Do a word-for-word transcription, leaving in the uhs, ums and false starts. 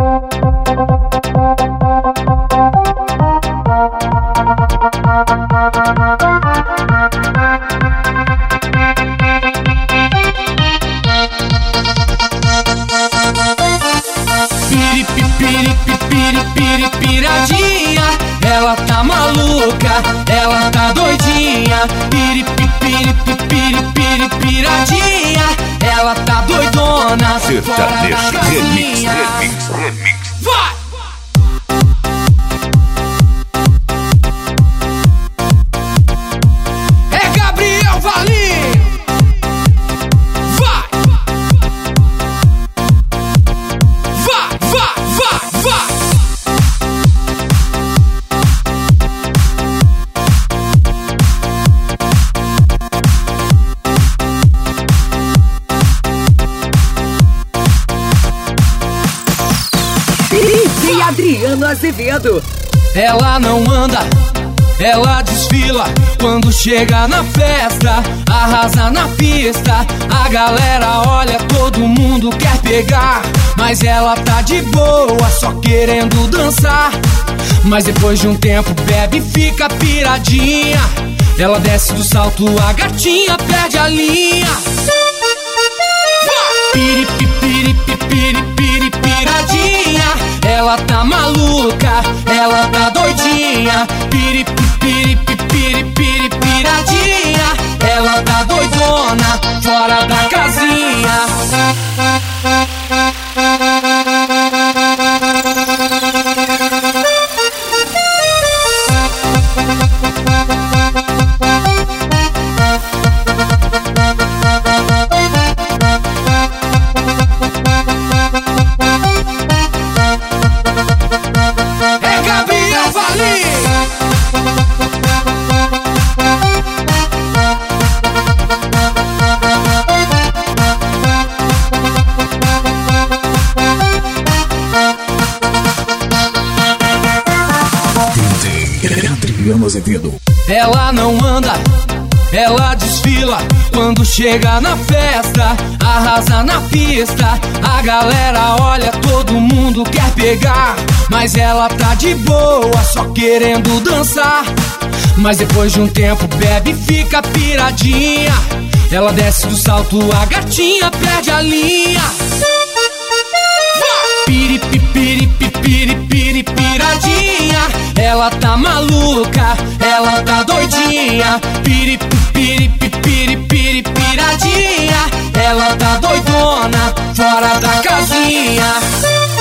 Piradinha, ela tá maluca, ela tá doidinha. Piradinha, ela tá doidona. Sertanejo Remix, Remix, Remix. Vai! É Gabriel Valim. Vai! Vai, vai, vai, vai! D J Adriano Azevedo. Ela não anda, ela desfila. Quando chega na festa, arrasa na pista. A galera olha, todo mundo quer pegar, mas ela tá de boa, só querendo dançar. Mas depois de um tempo bebe e fica piradinha. Ela desce do salto, a gatinha perde a linha. Piri, piri, piri, piri, piradinha, ela tá maluca, ela tá doidinha. Piri, piri, piri, piri, piradinha, ela tá doidona, fora da casinha. Adriano Azevedo. Ela não anda, ela desfila. Quando chega na festa, arrasa na pista. A galera olha, todo mundo quer pegar, mas ela tá de boa, só querendo dançar. Mas depois de um tempo bebe e fica piradinha. Ela desce do salto, a gatinha perde a linha. Piri, piri, piri, piri, piradinha, ela tá maluca, ela tá doidinha. Piri, piri, piri, piri, piradinha, ela tá doidona, fora da casinha.